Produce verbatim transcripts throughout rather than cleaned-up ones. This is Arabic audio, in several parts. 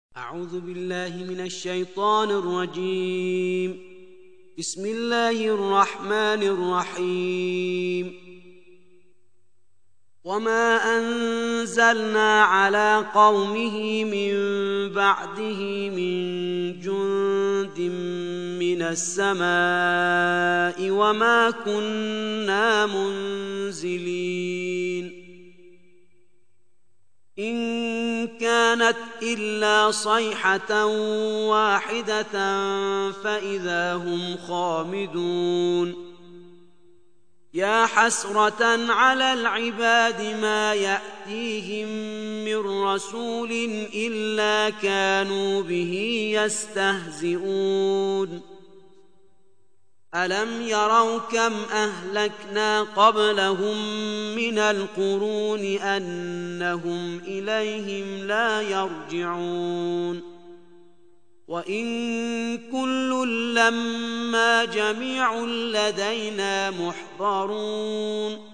أعوذ بالله من الشيطان الرجيم. بسم الله الرحمن الرحيم. وما أنزلنا على قومه من بعده من جند من السماء وما كنا منزلين إن كانت إلا صيحة واحدة فإذا هم خامدون يا حسرة على العباد ما يأتيهم من رسول إلا كانوا به يستهزئون ألم يروا كم أهلكنا قبلهم من القرون أنهم إليهم لا يرجعون وإن كل لما جميع لدينا محضرون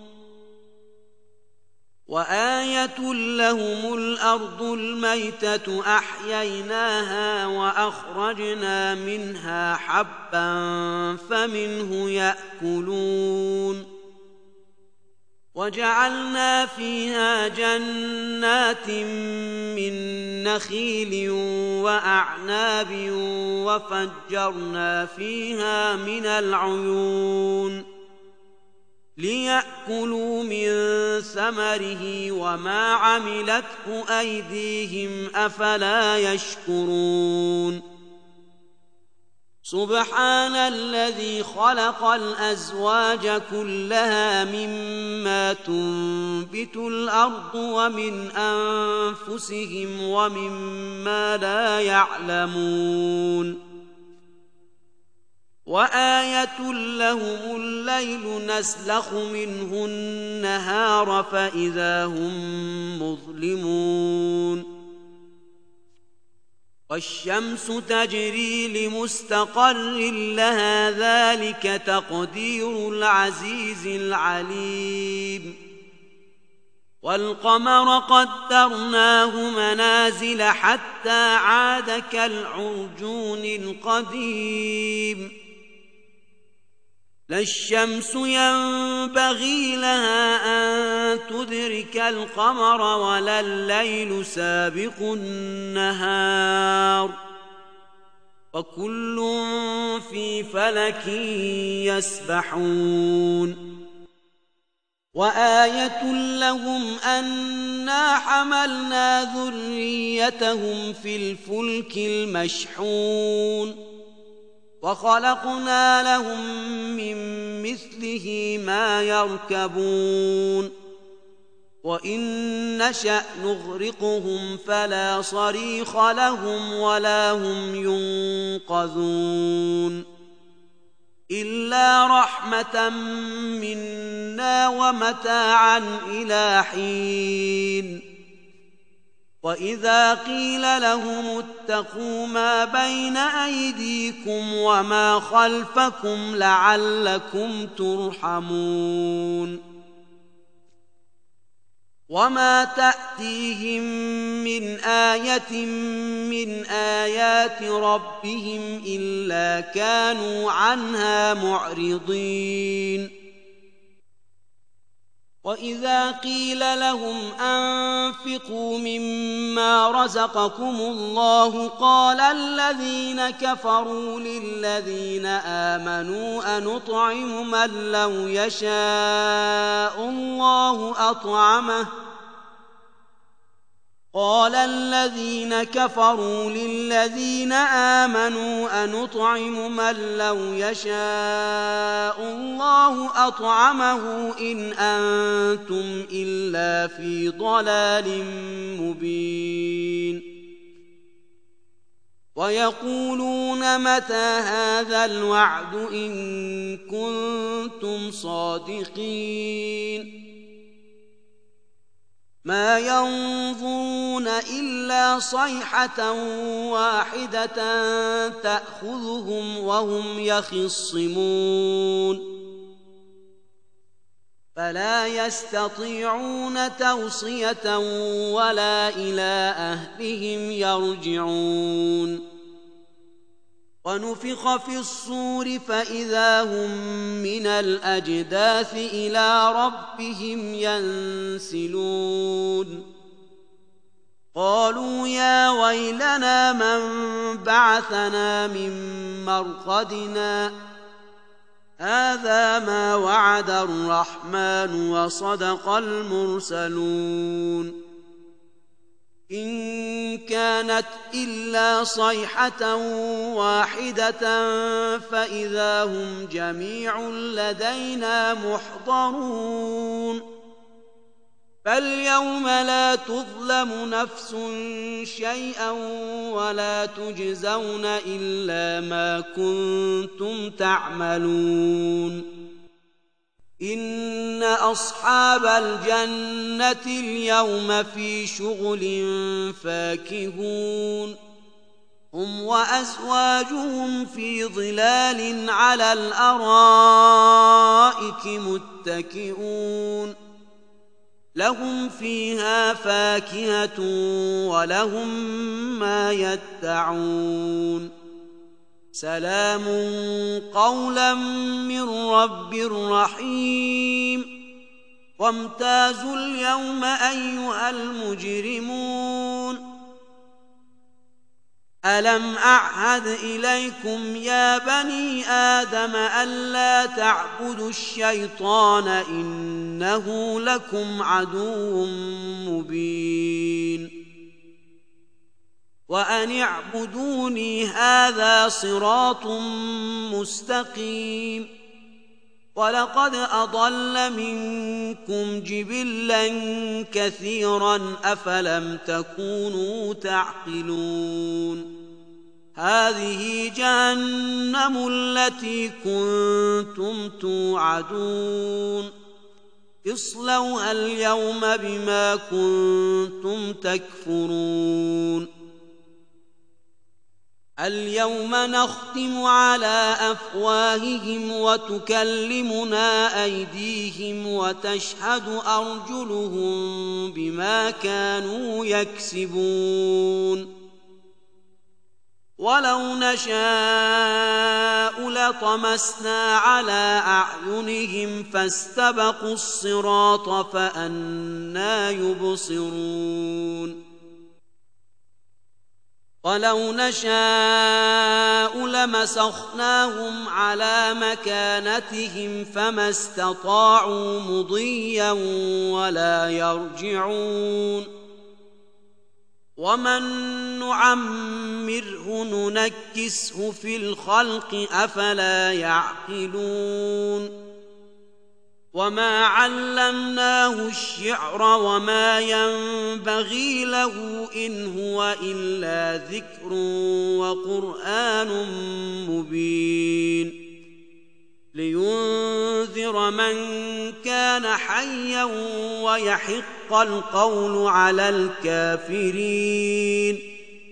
وآية لهم الأرض الميتة أحييناها وأخرجنا منها حبا فمنه يأكلون وجعلنا فيها جنات من نخيل وأعناب وفجرنا فيها من العيون ليأكلوا من ثمره وما عملته أيديهم أفلا يشكرون سبحان الذي خلق الأزواج كلها مما تنبت الأرض ومن أنفسهم ومما لا يعلمون وآية لهم الليل نسلخ منه النهار فإذا هم مظلمون والشمس تجري لمستقر لها ذلك تقدير العزيز العليم والقمر قدرناه منازل حتى عاد كالعرجون القديم لا الشمس ينبغي لها أن تدرك القمر ولا الليل سابق النهار وكل في فلك يسبحون وآية لهم أنا حملنا ذريتهم في الفلك المشحون وخلقنا لهم من مثله ما يركبون وإن نشأ نغرقهم فلا صريخ لهم ولا هم ينقذون إلا رحمة منا ومتاعا إلى حين وإذا قيل لهم اتقوا ما بين أيديكم وما خلفكم لعلكم ترحمون وما تأتيهم من آية من آيات ربهم إلا كانوا عنها معرضين وإذا قيل لهم أنفقوا مما رزقكم الله قال الذين كفروا للذين آمنوا أنطعم من لو يشاء الله أطعمه قال الذين كفروا للذين آمنوا أنطعم من لو يشاء الله أطعمه إن أنتم إلا في ضلال مبين ويقولون متى هذا الوعد إن كنتم صادقين ما ينظرون إلا صيحة واحدة تأخذهم وهم يخصمون فلا يستطيعون توصية ولا إلى أهلهم يرجعون ونفخ في الصور فإذا هم من الأجداث إلى ربهم ينسلون قالوا يا ويلنا من بعثنا من مرقدنا هذا ما وعد الرحمن وصدق المرسلون إن كانت إلا صيحة واحدة فإذا هم جميع لدينا محضرون فاليوم لا تظلم نفس شيئا ولا تجزون إلا ما كنتم تعملون إن أصحاب الجنة اليوم في شغل فاكهون هم وأزواجهم في ظلال على الأرائك متكئون لهم فيها فاكهة ولهم ما يدعون سلام قولا من رب رحيم وامتازوا اليوم أيها المجرمون ألم أعهد إليكم يا بني آدم ألا تعبدوا الشيطان إنه لكم عدو مبين وأن اعبدوني هذا صراط مستقيم ولقد أضل منكم جبلا كثيرا أفلم تكونوا تعقلون هذه جهنم التي كنتم توعدون اصلوها اليوم بما كنتم تكفرون اليوم نختم على أفواههم وتكلمنا أيديهم وتشهد أرجلهم بما كانوا يكسبون ولو نشاء لطمسنا على أعينهم فاستبقوا الصراط فأنى يبصرون ولو نشاء لمسخناهم على مكانتهم فما استطاعوا مضيا ولا يرجعون ومن نعمره ننكسه في الخلق أفلا يعقلون وما علمناه الشعر وما ينبغي له إن هو إلا ذكر وقرآن مبين لينذر من كان حيا ويحق القول على الكافرين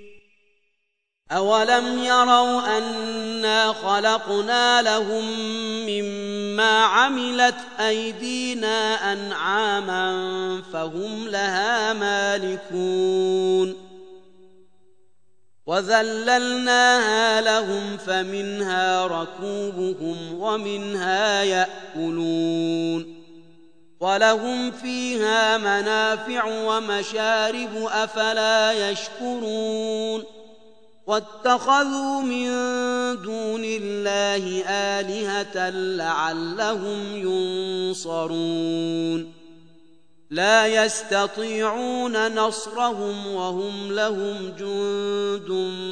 أولم يروا أنا خلقنا لهم مما عملت أيدينا أنعاما فهم لها مالكون وذللناها لهم فمنها ركوبهم ومنها يأكلون ولهم فيها منافع ومشارب أفلا يشكرون واتخذوا من دون الله آلهة لعلهم ينصرون لا يستطيعون نصرهم وهم لهم جند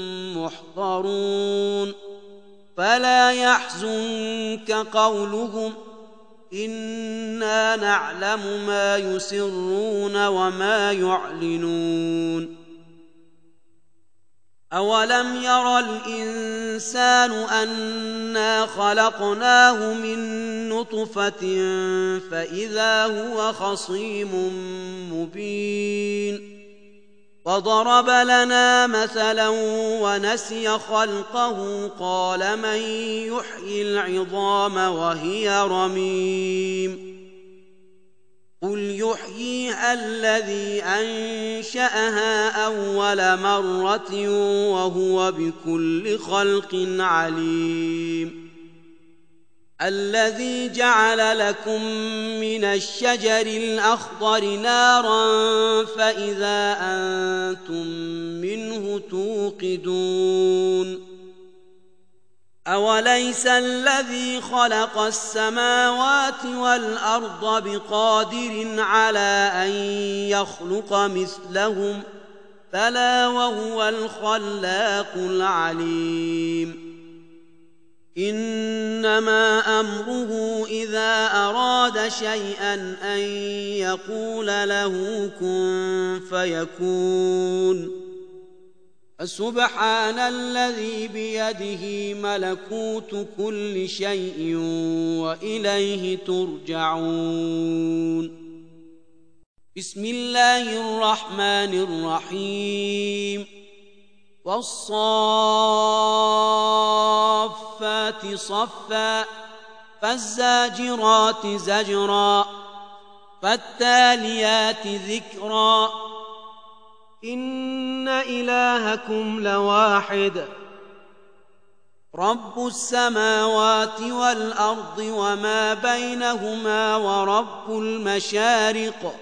محضرون فلا يحزنك قولهم إنا نعلم ما يسرون وما يعلنون أولم ير الإنسان أنا خلقناه من نطفة فإذا هو خصيم مبين وضرب لنا مثلا ونسي خلقه قال من يحيي العظام وهي رميم قل يحييها الذي أنشأها أول مرة وهو بكل خلق عليم الذي جعل لكم من الشجر الأخضر نارا فإذا أنتم منه توقدون أوليس الذي خلق السماوات والأرض بقادر على أن يخلق مثلهم بلى وهو الخلاق العليم إنما أمره إذا أراد شيئا أن يقول له كن فيكون فسبحان الذي بيده ملكوت كل شيء وإليه ترجعون بسم الله الرحمن الرحيم والصافات صفا فالزاجرات زجرا فالتاليات ذكرا إن إلهكم لواحد رب السماوات والأرض وما بينهما ورب المشارق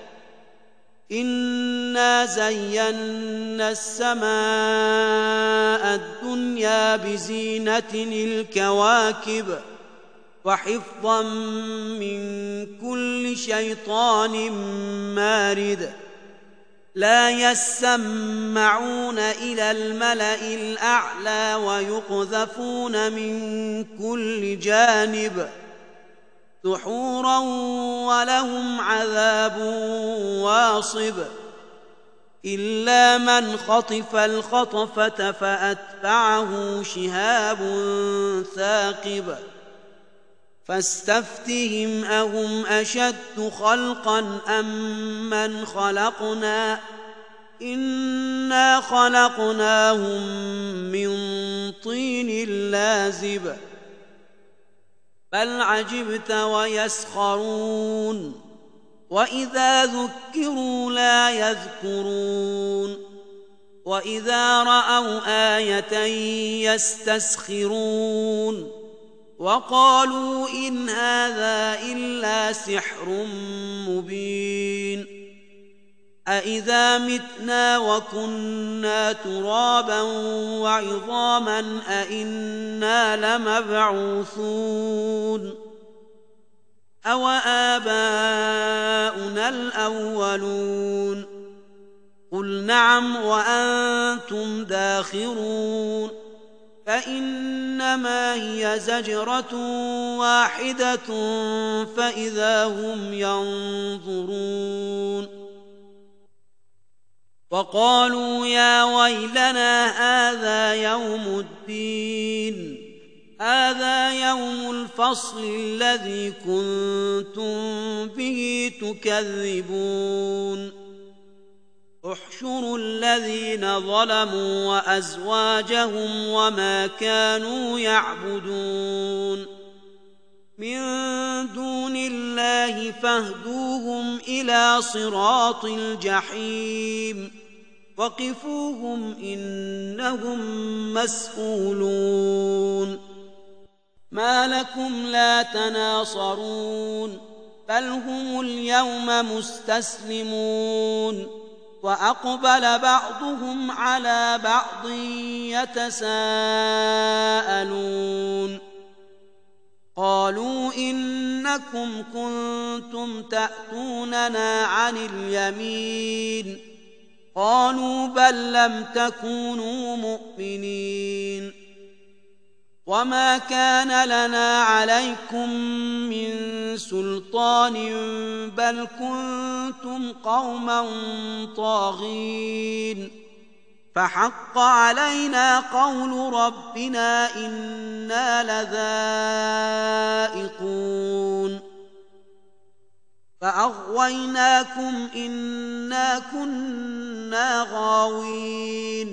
إنا زينا السماء الدنيا بزينة الكواكب وحفظا من كل شيطان مارد لا يسمعون إلى الملأ الأعلى ويقذفون من كل جانب دحورا ولهم عذاب واصب إلا من خطف الخطفة فأتبعه شهاب ثاقب فاستفتهم أهم أشد خلقا أم من خلقنا إنا خلقناهم من طين لازب بل عجبت ويسخرون وإذا ذكروا لا يذكرون وإذا رأوا آية يستسخرون وقالوا إن هذا إلا سحر مبين أإذا متنا وكنا ترابا وعظاما أإنا لمبعوثون أو آباؤنا الأولون قل نعم وأنتم داخرون فإنما هي زجرة واحدة فإذا هم ينظرون وقالوا يا ويلنا هذا يوم الدين هذا يوم الفصل الذي كنتم به تكذبون احشروا الذين ظلموا وأزواجهم وما كانوا يعبدون من دون الله فاهدوهم إلى صراط الجحيم وقفوهم إنهم مسئولون ما لكم لا تناصرون بل هم اليوم مستسلمون وأقبل بعضهم على بعض يتساءلون قالوا إنكم كنتم تأتوننا عن اليمين قالوا بل لم تكونوا مؤمنين وما كان لنا عليكم من سلطان بل كنتم قوما طاغين فحق علينا قول ربنا إنا لذائقون فأغويناكم إنا كنا غاوين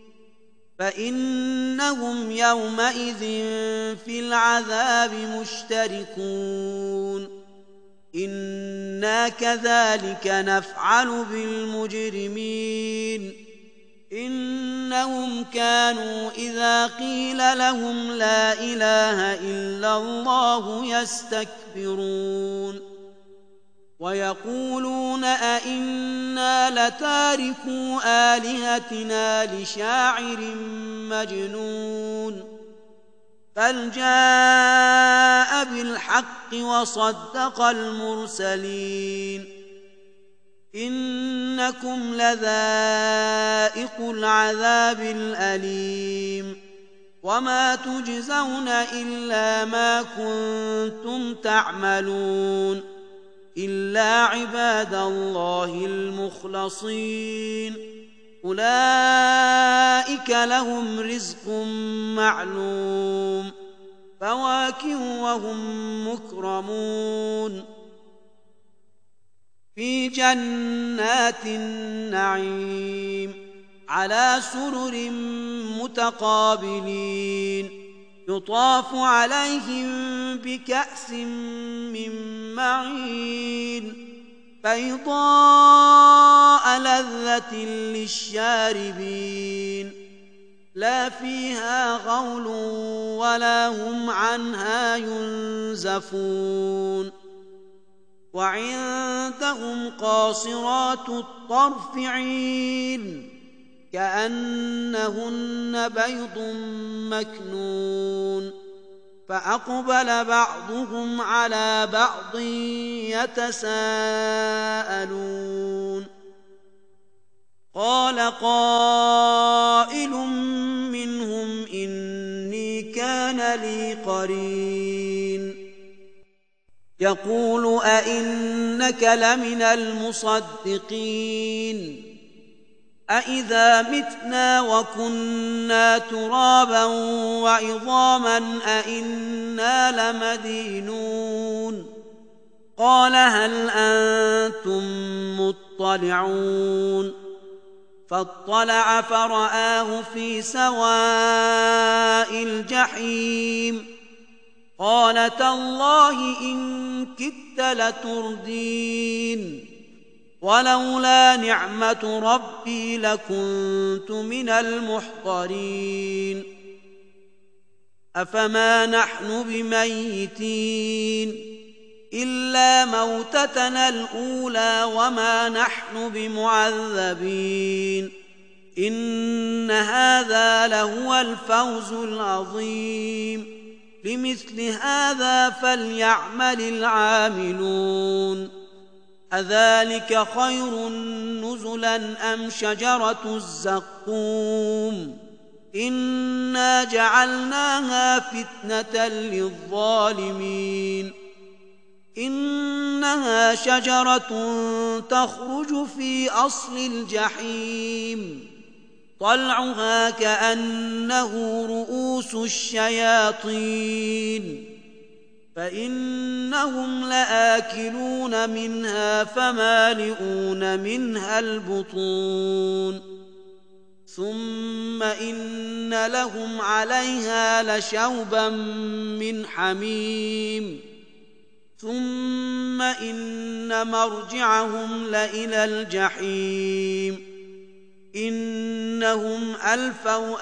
فإنهم يومئذ في العذاب مشتركون إنا كذلك نفعل بالمجرمين إنهم كانوا إذا قيل لهم لا إله إلا الله يستكبرون ويقولون أئنا لتاركو آلهتنا لشاعر مجنون بل جاء بالحق وصدق المرسلين إنكم لذائق العذاب الأليم وما تجزون إلا ما كنتم تعملون إلا عباد الله المخلصين أولئك لهم رزق معلوم فواكه وهم مكرمون في جنات النعيم على سرر متقابلين يطاف عليهم بكأس من معين بيضاء لذة للشاربين لا فيها غول ولا هم عنها ينزفون وعندهم قاصرات الطرف عين كأنهن بيض مكنون فأقبل بعضهم على بعض يتساءلون قال قائل منهم إني كان لي قرين يقول أئنك لمن المصدقين أئذا متنا وكنا ترابا وعظاما أئنا لمدينون قال هل أنتم مطلعون فاطلع فرآه في سواء الجحيم قال تالله إن كدت لتردين ولولا نعمة ربي لكنت من المحضرين أفما نحن بميتين إلا موتتنا الأولى وما نحن بمعذبين إن هذا لهو الفوز العظيم لمثل هذا فليعمل العاملون أذلك خير نزلا أم شجرة الزقوم إنا جعلناها فتنة للظالمين إنها شجرة تخرج في أصل الجحيم طلعها كأنه رؤوس الشياطين فإنهم لآكلون منها فمالئون منها البطون ثم إن لهم عليها لشوبا من حميم ثم إن مرجعهم لإلى الجحيم إنهم ألفوا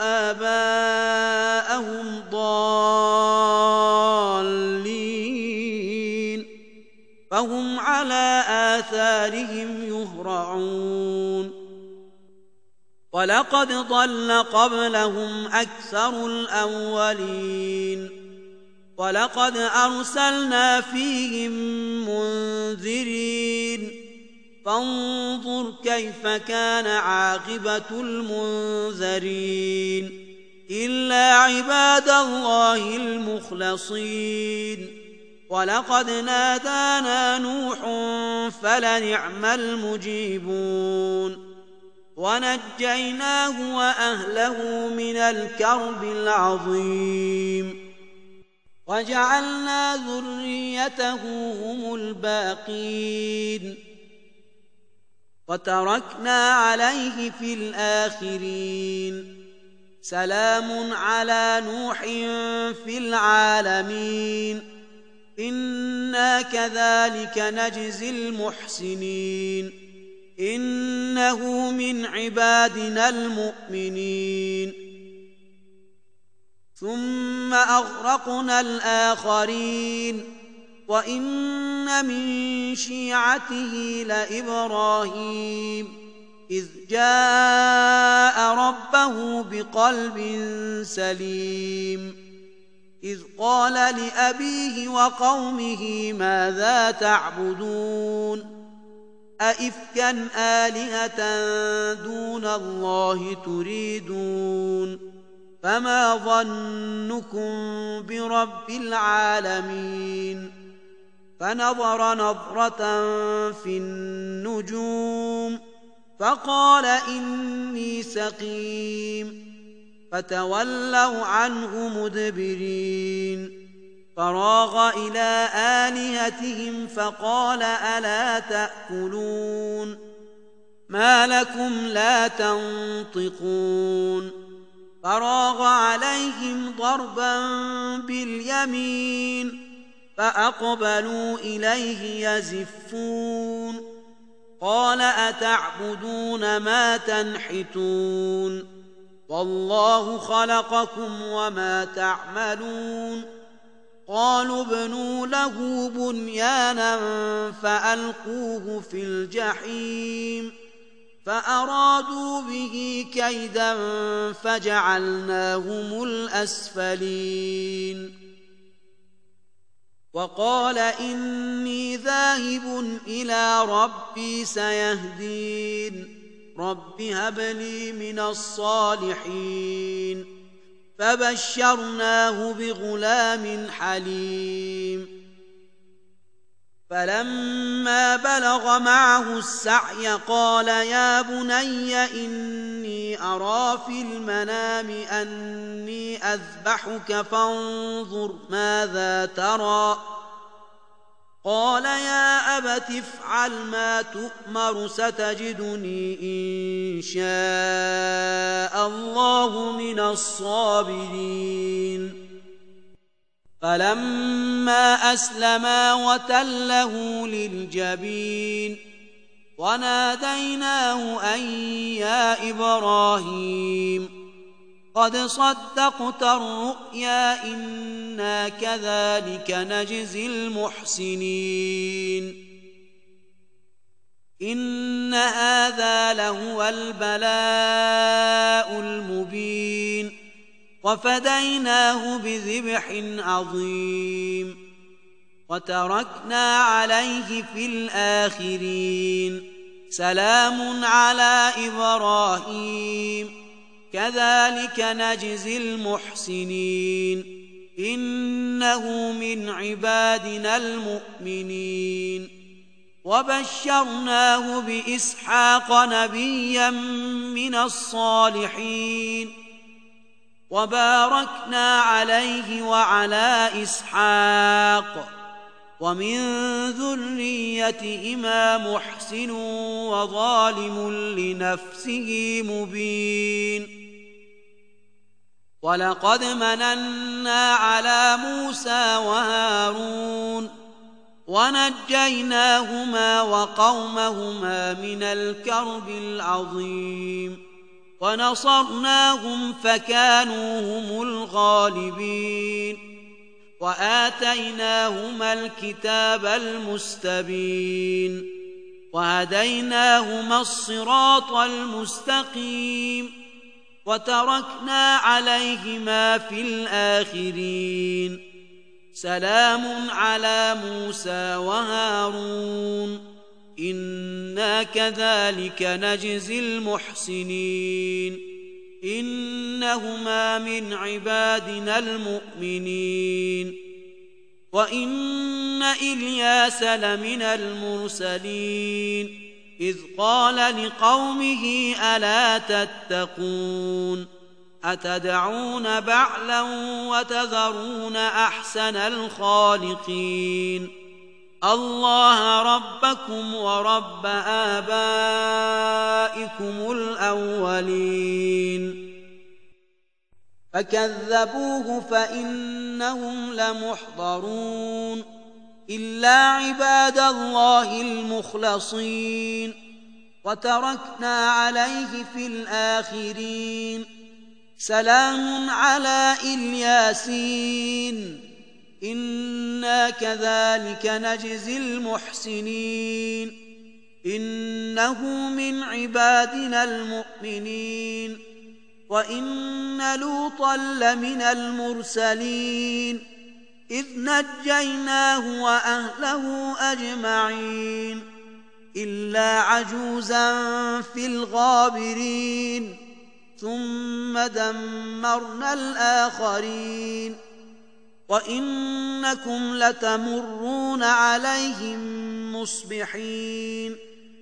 آباءهم ضالين فهم على آثارهم يهرعون ولقد ضل قبلهم أكثر الأولين ولقد أرسلنا فيهم منذرين فانظر كيف كان عاقبة المنذرين إلا عباد الله المخلصين ولقد نادانا نوح فلنعم المجيبون ونجيناه وأهله من الكرب العظيم وجعلنا ذريته هم الباقين وتركنا عليه في الآخرين سلام على نوح في العالمين إنا كذلك نجزي المحسنين إنه من عبادنا المؤمنين ثم أغرقنا الآخرين وإن من شيعته لإبراهيم إذ جاء ربه بقلب سليم إذ قال لأبيه وقومه ماذا تعبدون أئفكا آلهة دون الله تريدون فما ظنكم برب العالمين فنظر نظرة في النجوم فقال إني سقيم فتولوا عنه مدبرين فراغ إلى آلهتهم فقال ألا تأكلون ما لكم لا تنطقون فراغ عليهم ضربا باليمين فأقبلوا إليه يزفون قال أتعبدون ما تنحتون والله خلقكم وما تعملون قالوا ابنوا له بنيانا فألقوه في الجحيم فأرادوا به كيدا فجعلناهم الأسفلين وقال إني ذاهب إلى ربي سيهدين رب هب لي من الصالحين فبشرناه بغلام حليم فلما بلغ معه السعي قال يا بني إني أرى في المنام أني أذبحك فانظر ماذا ترى قال يا أبت افعل ما تؤمر ستجدني إن شاء الله من الصابرين فلما أسلما وتله للجبين وناديناه أن يا إبراهيم قد صدقت الرؤيا إنا كذلك نجزي المحسنين إن هذا لهو البلاء المبين وفديناه بذبح عظيم وتركنا عليه في الآخرين سلام على إبراهيم كذلك نجزي المحسنين إنه من عبادنا المؤمنين وبشرناه بإسحاق نبيا من الصالحين وباركنا عليه وعلى إسحاق ومن ذريتهما محسن وظالم لنفسه مبين ولقد مننا على موسى وهارون ونجيناهما وقومهما من الكرب العظيم ونصرناهم فكانوا هم الغالبين وآتيناهما الكتاب المستبين وهديناهما الصراط المستقيم وتركنا عليهما في الآخرين سلام على موسى وهارون إنا كذلك نجزي المحسنين إنهما من عبادنا المؤمنين وإن إلياس لمن المرسلين إذ قال لقومه ألا تتقون أتدعون بعلا وتذرون أحسن الخالقين الله ربكم ورب آبائكم الأولين فكذبوه فإنهم لمحضرون إلا عباد الله المخلصين وتركنا عليه في الآخرين سلام على الياسين إنا كذلك نجزي المحسنين إنه من عبادنا المؤمنين وإن لوطا لمن المرسلين إذ نجيناه وأهله أجمعين إلا عجوزا في الغابرين ثم دمرنا الآخرين وإنكم لتمرون عليهم مصبحين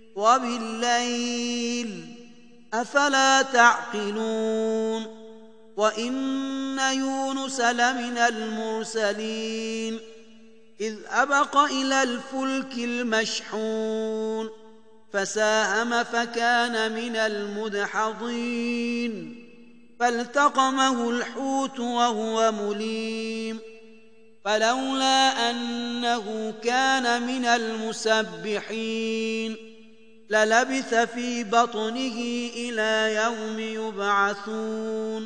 وبالليل أفلا تعقلون وإن يونس لمن المرسلين إذ أبق إلى الفلك المشحون فساهم فكان من المدحضين فالتقمه الحوت وهو مليم فلولا أنه كان من المسبحين للبث في بطنه إلى يوم يبعثون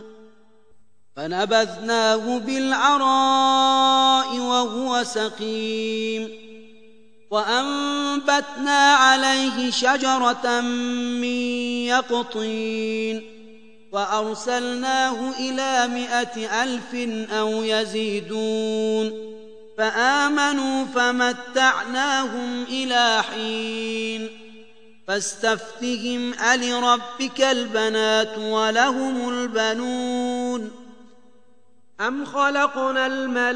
فنبذناه بالعراء وهو سقيم وأنبتنا عليه شجرة من يقطين وأرسلناه إلى مائة ألف أو يزيدون فآمنوا فمتعناهم إلى حين فاستفتهم ألربك البنات ولهم البنون أم خلقنا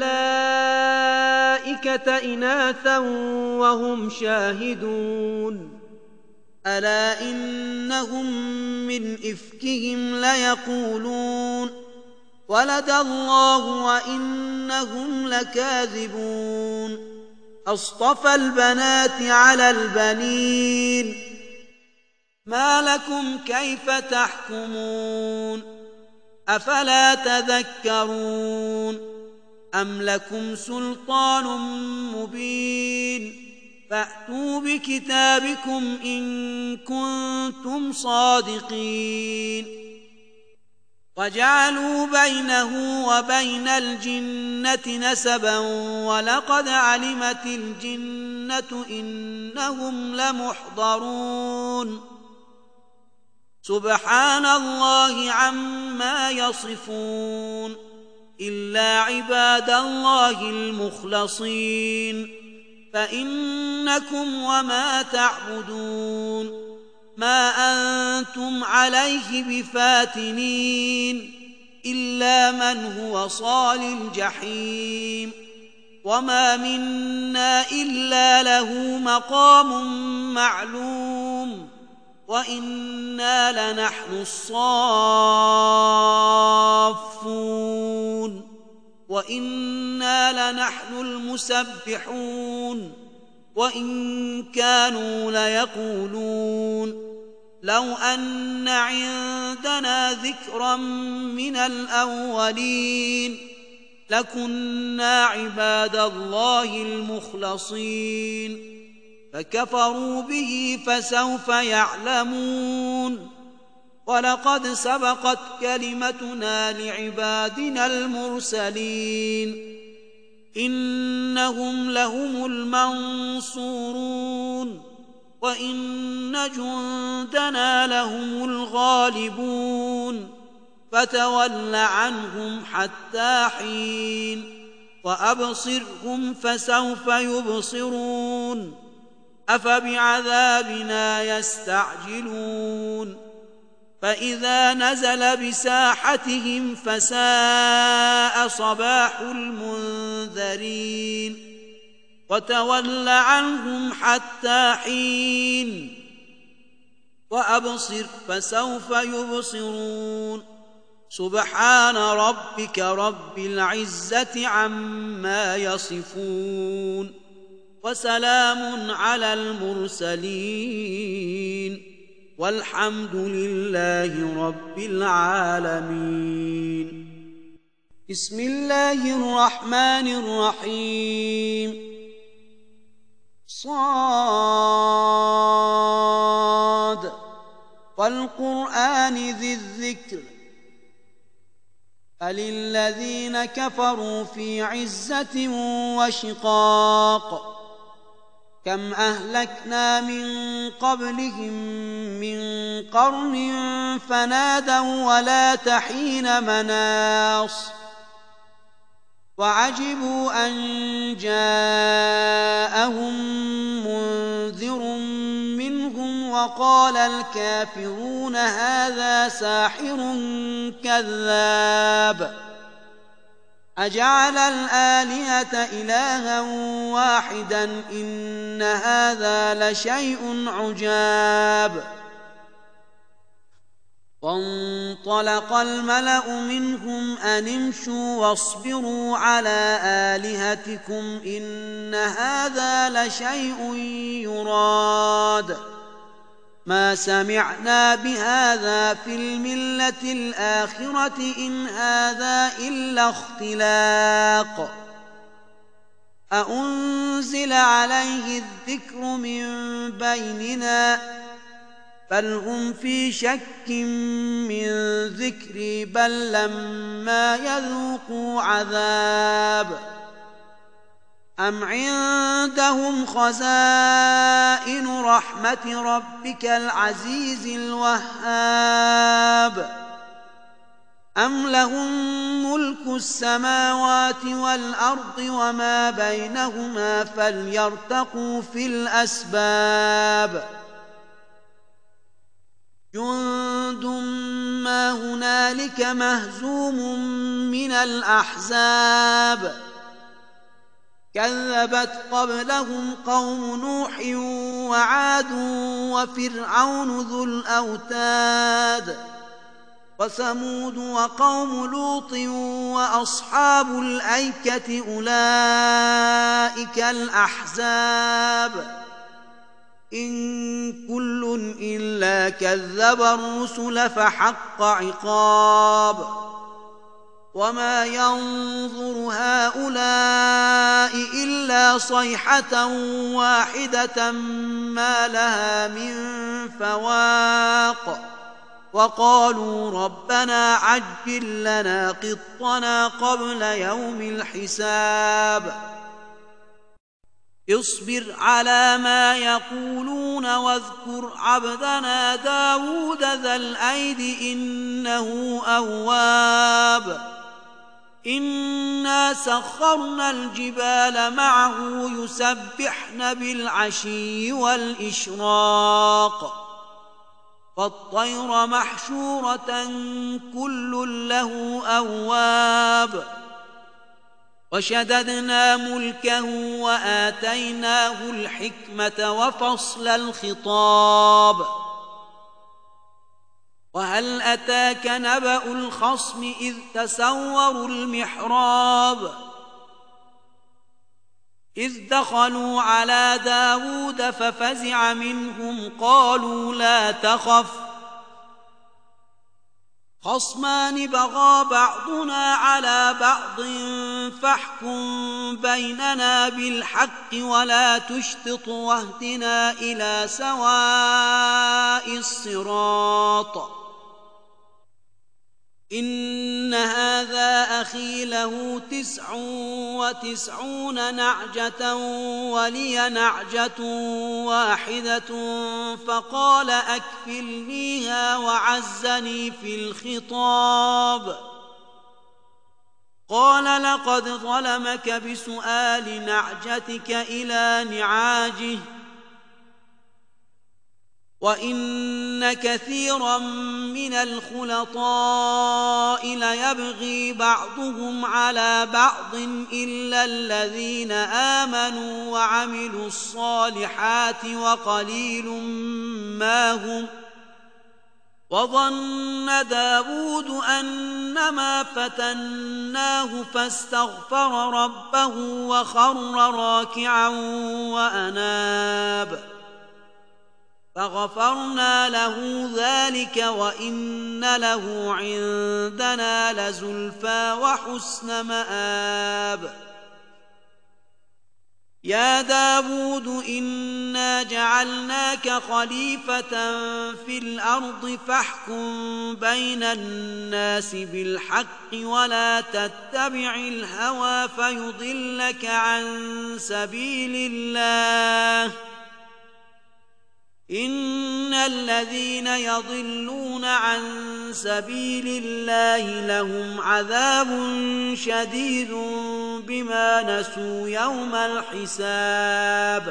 الملائكة إناثا وهم شاهدون ألا إنهم من إفكهم ليقولون ولد الله وإنهم لكاذبون أصطفى البنات على البنين ما لكم كيف تحكمون أفلا تذكرون أم لكم سلطان مبين فأتوا بكتابكم إن كنتم صادقين وجعلوا بينه وبين الجنة نسبا ولقد علمت الجنة إنهم لمحضرون سبحان الله عما يصفون إلا عباد الله المخلصين فإنكم وما تعبدون ما أنتم عليه بفاتنين إلا من هو صال الجحيم وما منا إلا له مقام معلوم وإنا لنحن الصافون وإنا لنحن المسبحون وإن كانوا ليقولون لو أن عندنا ذكرا من الأولين لكنا عباد الله المخلصين فكفروا به فسوف يعلمون ولقد سبقت كلمتنا لعبادنا المرسلين إنهم لهم المنصورون وإن جندنا لهم الغالبون فتول عنهم حتى حين وأبصرهم فسوف يبصرون أفبعذابنا يستعجلون فإذا نزل بساحتهم فساء صباح المنذرين وتول عنهم حتى حين وأبصر فسوف يبصرون سبحان ربك رب العزة عما يصفون وسلام على المرسلين والحمد لله رب العالمين. بسم الله الرحمن الرحيم. صاد والقرآن ذي الذكر أللذين كفروا في عزة وشقاق كم أهلكنا من قبلهم من قرن فنادوا ولا تحين مناص وعجبوا أن جاءهم منذر منهم وقال الكافرون هذا ساحر كذاب أجعل الآلهة إلها واحدا إن هذا لشيء عجاب وانطلق الملأ منهم أن امشوا واصبروا على آلهتكم إن هذا لشيء يراد ما سمعنا بهذا في الملة الآخرة إن هذا إلا اختلاق أأنزل عليه الذكر من بيننا بل هم في شك من ذكري بل لما يذوقوا عذاب أم عندهم خزائن رحمة ربك العزيز الوهاب أم لهم ملك السماوات والأرض وما بينهما فليرتقوا في الأسباب جند ما هنالك مهزوم من الأحزاب كذبت قبلهم قوم نوح وعاد وفرعون ذو الأوتاد وثمود وقوم لوط وأصحاب الأيكة أولئك الأحزاب إن كل إلا كذب الرسل فحق عقاب وما ينظر هؤلاء إلا صيحة واحدة ما لها من فواق وقالوا ربنا عجل لنا قطنا قبل يوم الحساب اصبر على ما يقولون واذكر عبدنا داود ذا الأيد إنه أواب إنا سخرنا الجبال معه يسبحن بالعشي والإشراق والطير محشورة كل له أواب وشددنا ملكه وآتيناه الحكمة وفصل الخطاب وهل أتاك نبأ الخصم إذ تسوروا المحراب إذ دخلوا على داود ففزع منهم قالوا لا تخف خصمان بغى بعضنا على بعض فاحكم بيننا بالحق ولا تشطط واهدنا إلى سواء الصراط إن هذا أخي له تسع وتسعون نعجة ولي نعجة واحدة فقال أكفلنيها وعزني في الخطاب قال لقد ظلمك بسؤال نعجتك إلى نعاجه وإن كثيرا من الخلطاء ليبغي بعضهم على بعض إلا الذين آمنوا وعملوا الصالحات وقليل ما هم وظن داود أنما فتناه فاستغفر ربه وخر راكعا وأناب فغفرنا له ذلك وإن له عندنا لزلفى وحسن مآب يا داود إنا جعلناك خليفة في الأرض فاحكم بين الناس بالحق ولا تتبع الهوى فيضلك عن سبيل الله إن الذين يضلون عن سبيل الله لهم عذاب شديد بما نسوا يوم الحساب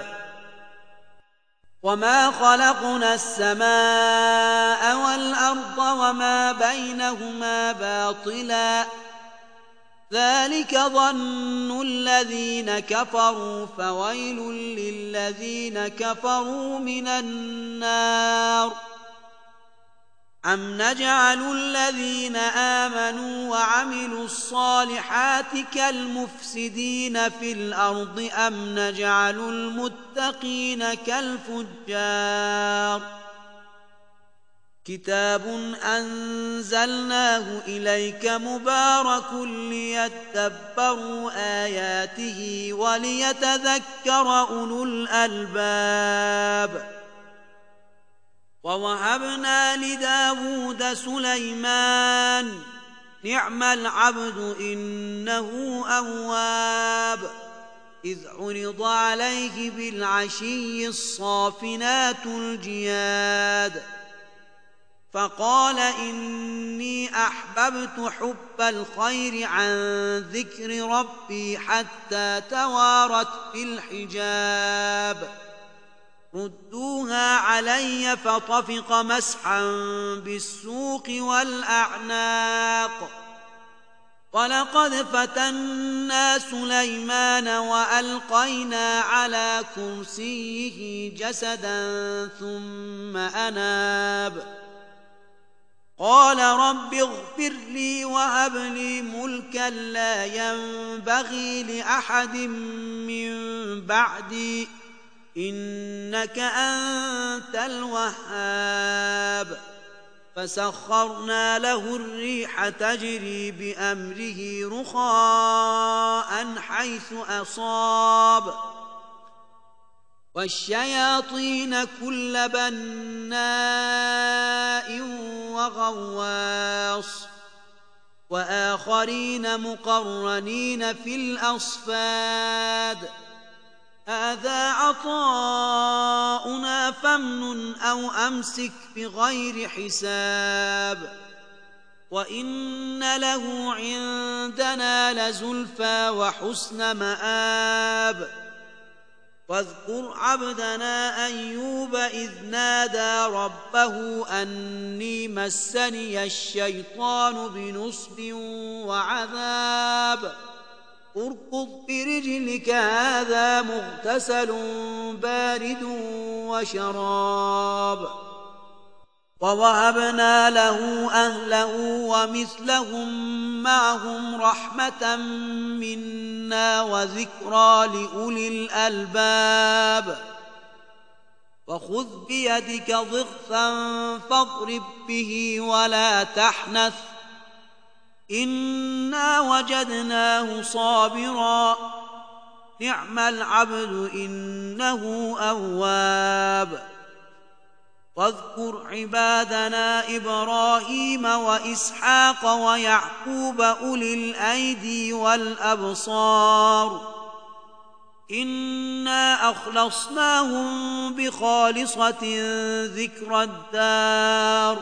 وما خلقنا السماء والأرض وما بينهما باطلا ذلك ظن الذين كفروا فويل للذين كفروا من النار أم نجعل الذين آمنوا وعملوا الصالحات كالمفسدين في الأرض أم نجعل المتقين كالفجار كتاب أنزلناه إليك مبارك ليدبروا آياته وليتذكر أولو الألباب ووهبنا لداود سليمان نعم العبد إنه أواب إذ عرض عليه بالعشي الصافنات الجياد فقال إني أحببت حب الخير عن ذكر ربي حتى توارت في الحجاب ردوها علي فطفق مسحا بالسوق والأعناق ولقد فتنا سليمان وألقينا على كرسيه جسدا ثم أناب قال رب اغفر لي وهب لي ملكا لا ينبغي لأحد من بعدي إنك أنت الوهاب فسخرنا له الريح تجري بأمره رخاء حيث أصاب والشياطين كل بناء وغواص وآخرين مقرنين في الأصفاد هذا عطاؤنا فامنن أو أمسك بغير حساب وإن له عندنا لزلفى وحسن مآب واذكر عبدنا أيوب إذ نادى ربه أني مسني الشيطان بنصب وعذاب اركض برجلك هذا مغتسل بارد وشراب ووهبنا له أهله ومثلهم معهم رحمة منا وذكرى لأولي الألباب وخذ بيدك ضغثا فاضرب به ولا تحنث إنا وجدناه صابرا نعم العبد إنه أواب واذكر عبادنا إبراهيم وإسحاق ويعقوب أولي الأيدي والأبصار إنا أخلصناهم بخالصة ذكر الدار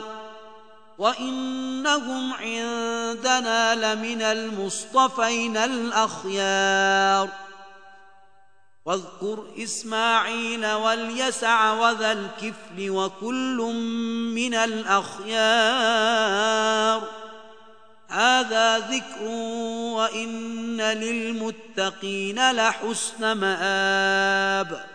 وإنهم عندنا لمن المصطفين الأخيار واذكر إسماعيل واليسع وذا الكفل وكل من الأخيار هذا ذكر وإن للمتقين لحسن مآب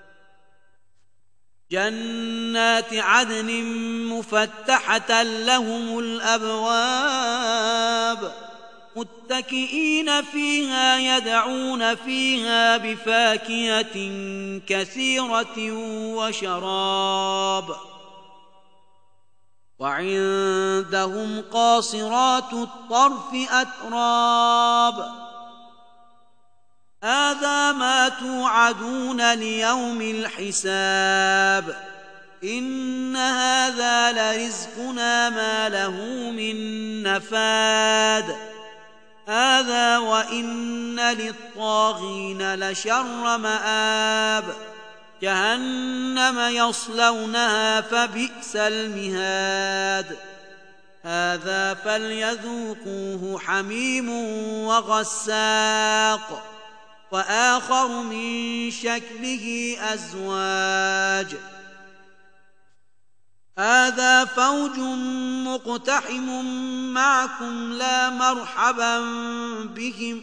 جنات عدن مفتحة لهم الأبواب متكئين فيها يدعون فيها بفاكهة كثيرة وشراب وعندهم قاصرات الطرف أتراب هذا ما توعدون ليوم الحساب إن هذا لرزقنا ما له من نفاد هذا وإن للطاغين لشر مآب جهنم يصلونها فبئس المهاد هذا فليذوقوه حميم وغساق وآخر من شكله أزواج هذا فوج مقتحم معكم لا مرحبا بهم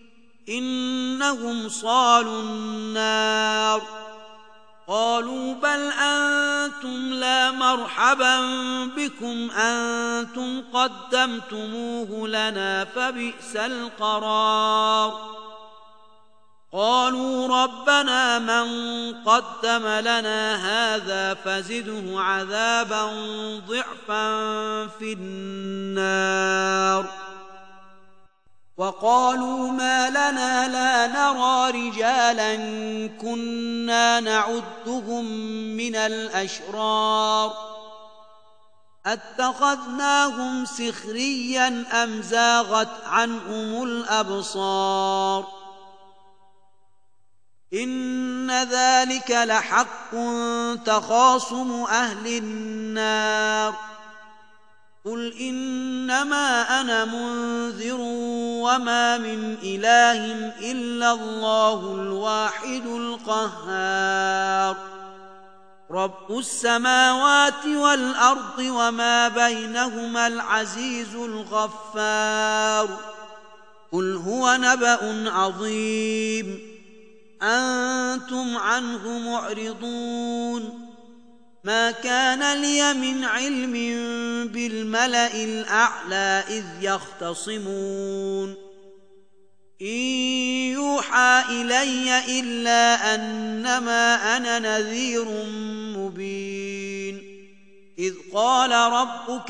إنهم صالوا النار قالوا بل أنتم لا مرحبا بكم أنتم قدمتموه لنا فبئس القرار قالوا ربنا من قدم لنا هذا فزده عذابا ضعفا في النار وقالوا ما لنا لا نرى رجالا كنا نعدهم من الأشرار أتخذناهم سخريا أم زاغت عنهم الأبصار إن ذلك لحق تخاصم أهل النار قل إنما أنا منذر وما من إله إلا الله الواحد القهار رب السماوات والأرض وما بينهما العزيز الغفار قل هو نبأ عظيم أنتم عنه معرضون ما كان لي من علم بالملأ الأعلى إذ يختصمون إن يوحى إلي إلا أنما أنا نذير مبين إذ قال ربك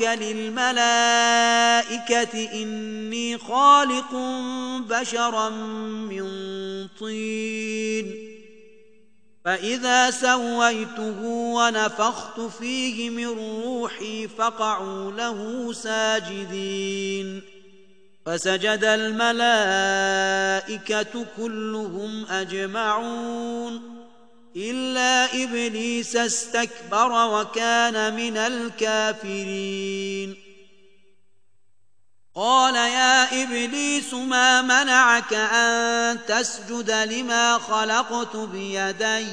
للملائكة إني خالق بشرا من طين فإذا سويته ونفخت فيه من روحي فقعوا له ساجدين فسجد الملائكة كلهم أجمعون إلا إبليس استكبر وكان من الكافرين قال يا إبليس ما منعك أن تسجد لما خلقت بيدي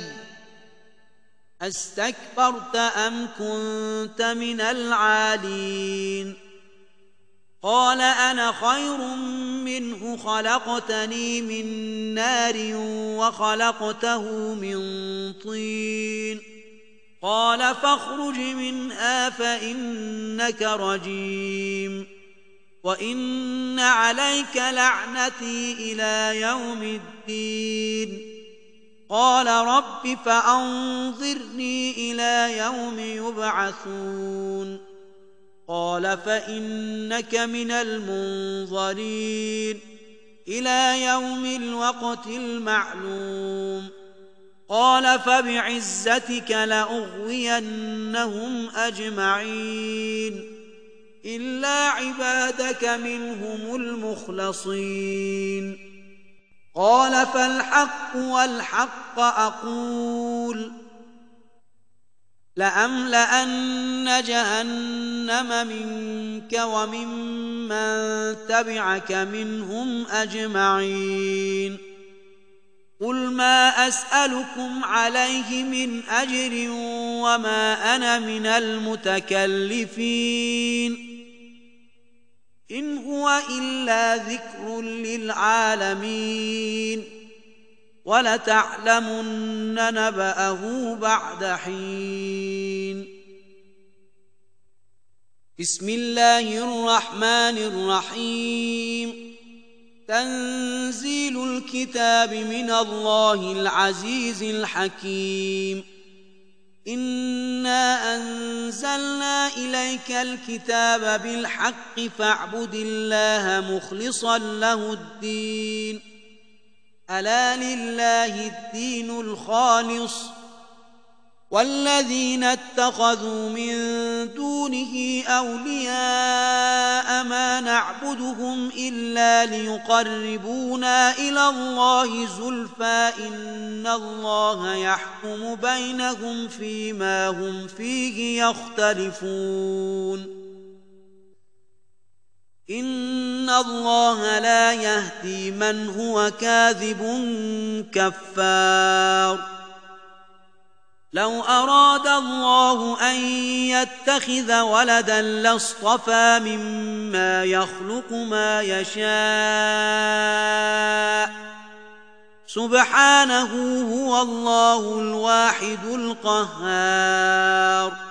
أستكبرت أم كنت من العالين قال أنا خير منه خلقتني من نار وخلقته من طين قال فاخرج منها فإنك رجيم وإن عليك لعنتي إلى يوم الدين قال رب فأنظرني إلى يوم يبعثون قال فإنك من المنظرين إلى يوم الوقت المعلوم قال فبعزتك لأغوينهم أجمعين إلا عبادك منهم المخلصين قال فالحق والحق أقول لأملأن جهنم منك وممن تبعك منهم أجمعين قل ما أسألكم عليه من أجر وما أنا من المتكلفين إن هو إلا ذكر للعالمين ولتعلمن نبأه بعد حين بسم الله الرحمن الرحيم تنزيل الكتاب من الله العزيز الحكيم إنا أنزلنا إليك الكتاب بالحق فاعبد الله مخلصا له الدين ألا لله الدين الخالص والذين اتخذوا من دونه أولياء ما نعبدهم إلا ليقربونا إلى الله زلفى إن الله يحكم بينهم فيما هم فيه يختلفون إن الله لا يهدي من هو كاذب كفار لو أراد الله أن يتخذ ولدا لاصطفى مما يخلق ما يشاء سبحانه هو الله الواحد القهار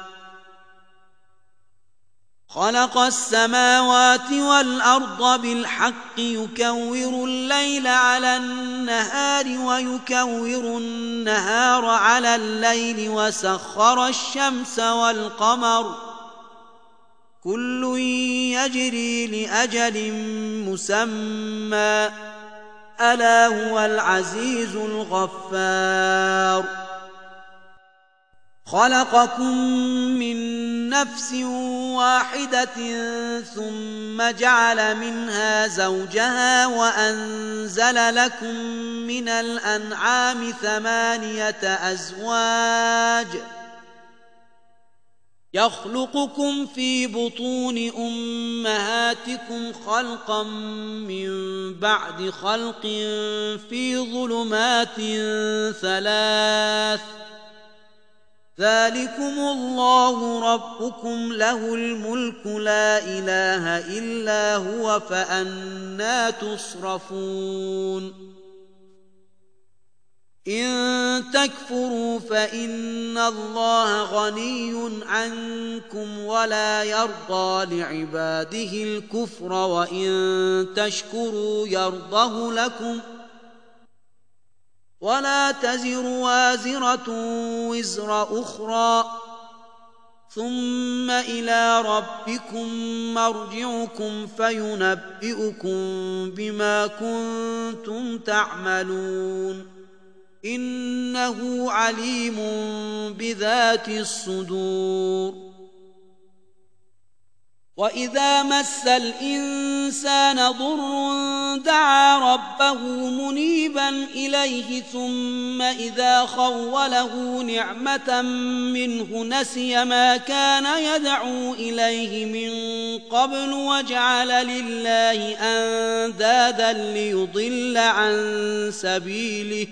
خلق السماوات والأرض بالحق يكور الليل على النهار ويكور النهار على الليل وسخر الشمس والقمر كل يجري لأجل مسمى ألا هو العزيز الغفار خلقكم من نفس واحدة ثم جعل منها زوجها وأنزل لكم من الأنعام ثمانية أزواج يخلقكم في بطون أمهاتكم خلقا من بعد خلق في ظلمات ثلاث ذلكم الله ربكم له الملك لا إله إلا هو فأنى تصرفون إن تكفروا فإن الله غني عنكم ولا يرضى لعباده الكفر وإن تشكروا يرضه لكم ولا تزر وازرة وزر أخرى ثم إلى ربكم مرجعكم فينبئكم بما كنتم تعملون إنه عليم بذات الصدور وإذا مس الإنسان ضر دعا ربه منيبا إليه ثم إذا خوله نعمة منه نسي ما كان يدعو إليه من قبل وجعل لله أندادا ليضل عن سبيله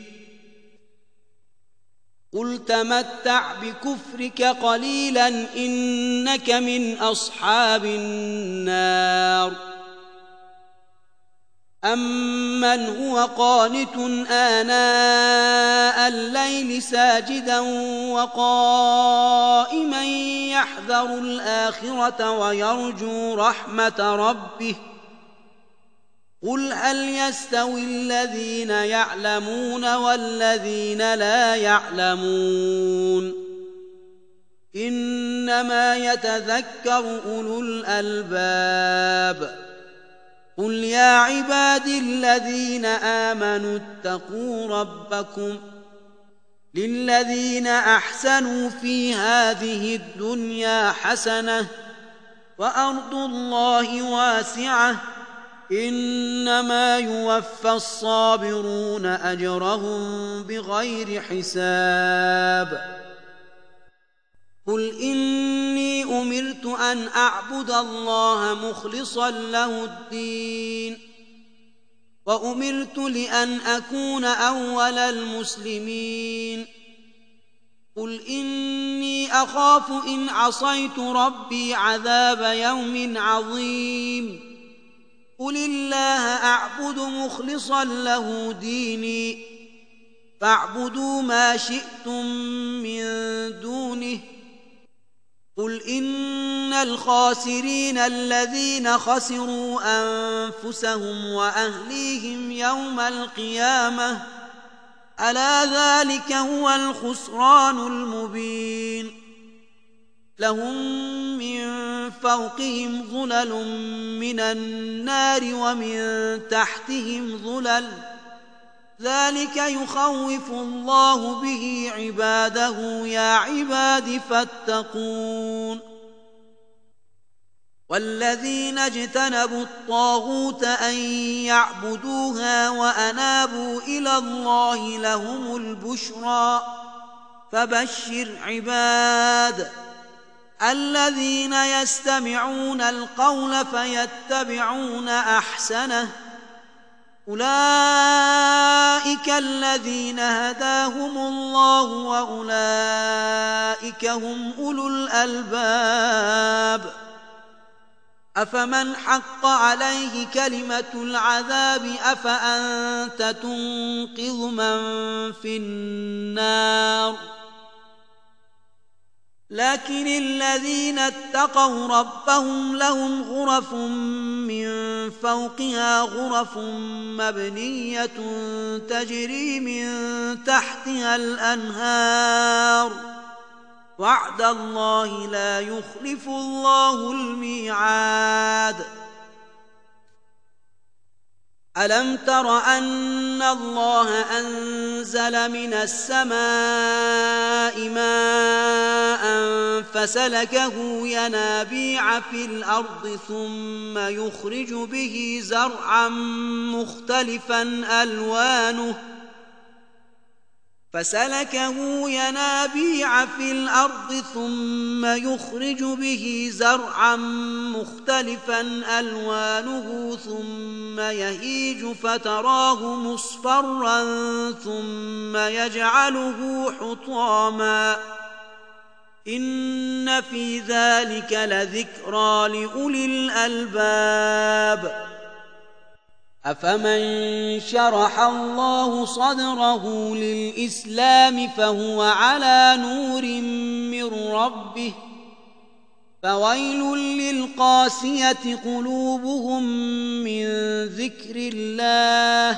قل تمتع بكفرك قليلا إنك من أصحاب النار أمن هو قانت آناء الليل ساجدا وقائما يحذر الآخرة ويرجو رحمة ربه قل هل يستوي الذين يعلمون والذين لا يعلمون إنما يتذكر أولو الألباب قل يا عبادي الذين آمنوا اتقوا ربكم للذين أحسنوا في هذه الدنيا حسنة وأرض الله واسعة إنما يوفى الصابرون أجرهم بغير حساب قل إني أمرت أن أعبد الله مخلصا له الدين وأمرت لأن أكون أول المسلمين قل إني أخاف إن عصيت ربي عذاب يوم عظيم قل الله أعبد مخلصا له ديني فاعبدوا ما شئتم من دونه قل إن الخاسرين الذين خسروا أنفسهم وأهليهم يوم القيامة ألا ذلك هو الخسران المبين لهم من فوقهم ظلل من النار ومن تحتهم ظلل ذلك يخوف الله به عباده يا عباد فاتقون والذين اجتنبوا الطاغوت أن يعبدوها وأنابوا إلى الله لهم البشرى فبشر عباد الذين يستمعون القول فيتبعون أحسنه أولئك الذين هداهم الله وأولئك هم أولو الألباب أفمن حق عليه كلمة العذاب أفأنت تنقذ من في النار لكن الذين اتقوا ربهم لهم غرف من فوقها غرف مبنية تجري من تحتها الأنهار وعد الله لا يخلف الله الميعاد ألم تر أن الله أنزل من السماء ماء فسلكه ينابيع في الأرض ثم يخرج به زرعا مختلفا ألوانه فسلكه ينابيع في الأرض ثم يخرج به زرعا مختلفا ألوانه ثم يهيج فتراه مصفرا ثم يجعله حطاما إن في ذلك لذكرى لأولي الألباب أفمن شرح الله صدره للإسلام فهو على نور من ربه فويل للقاسية قلوبهم من ذكر الله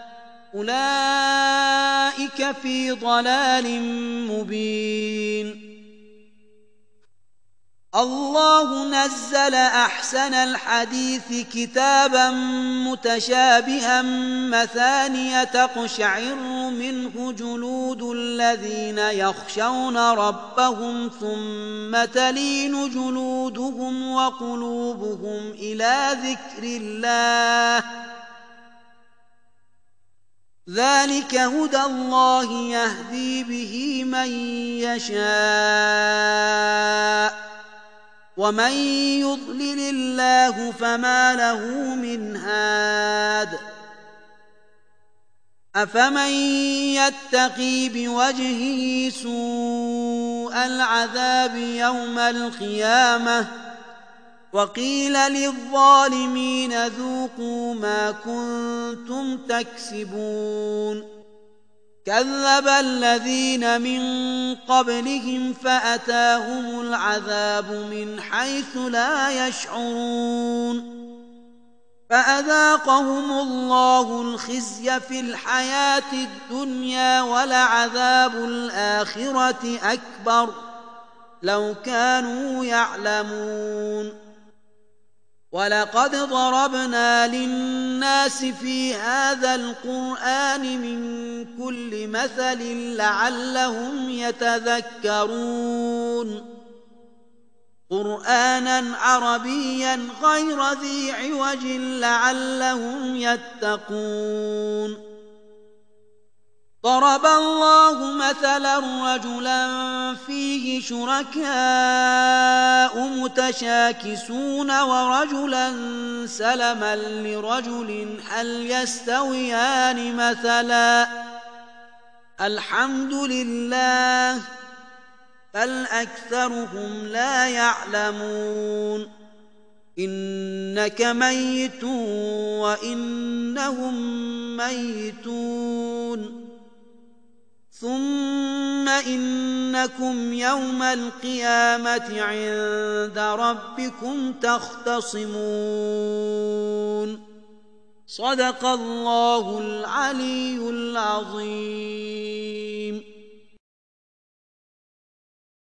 أولئك في ضلال مبين الله نزل أحسن الحديث كتابا متشابها مثانية تقشعر منه جلود الذين يخشون ربهم ثم تلين جلودهم وقلوبهم إلى ذكر الله ذلك هدى الله يهدي به من يشاء ومن يضلل الله فما له من هاد أفمن يتقي بوجهه سوء العذاب يوم القيامة وقيل للظالمين ذوقوا ما كنتم تكسبون كذب الذين من قبلهم فأتاهم العذاب من حيث لا يشعرون فأذاقهم الله الخزي في الحياة الدنيا ولعذاب الآخرة أكبر لو كانوا يعلمون ولقد ضربنا للناس في هذا القرآن من كل مثل لعلهم يتذكرون قرآنا عربيا غير ذي عوج لعلهم يتقون ضرب الله مثلا رجلا فيه شركاء متشاكسون ورجلا سلما لرجل هل يستويان مثلا الحمد لله بل أكثرهم لا يعلمون إنك ميت وإنهم ميتون ثم إنكم يوم القيامة عند ربكم تختصمون صدق الله العلي العظيم.